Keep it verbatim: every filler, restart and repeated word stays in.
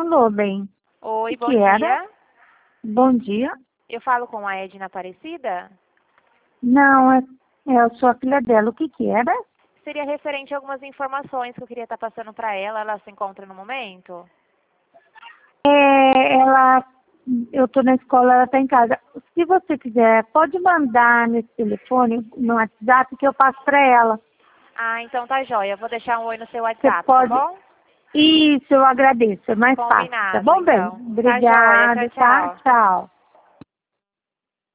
Alô, bem. Oi, O bom que era? dia. Bom dia. Eu falo com a Edna Aparecida? Não, é, é eu sou a filha dela. O que que era? Seria referente a algumas informações que eu queria estar passando para ela. Ela se encontra no momento? É, ela, eu tô na escola, ela tá em casa. Se você quiser, pode mandar nesse telefone, no WhatsApp, que eu passo para ela. Ah, então tá jóia. Eu vou deixar um oi no seu Você WhatsApp, tá pode... bom? Isso, eu agradeço. É mais fácil. Tá Combinado, bom, bem? então. Tá jóia. Tchau, Obrigada, tá? tchau. Tchau.